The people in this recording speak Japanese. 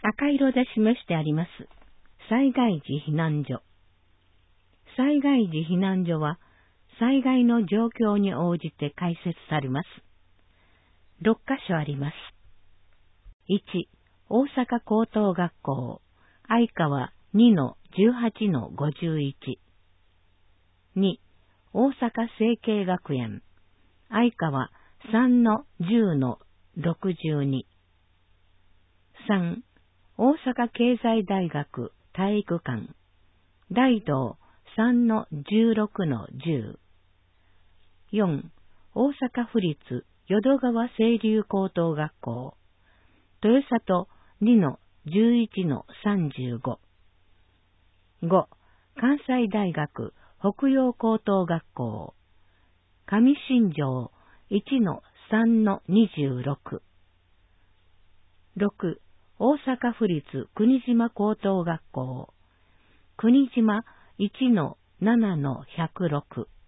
赤色で示してあります。災害時避難所。災害時避難所は、災害の状況に応じて開設されます。6カ所あります。1、大阪高等学校、相川2-18-51。2、大阪成蹊学園、相川3-10-62。3、大阪経済大学体育館、大道3-16-10。4、大阪府立淀川清流高等学校、豊里2-11-35。5、関西大学北洋高等学校、上新庄1-3-26。6、大阪府立国島高等学校、国島1-7-106。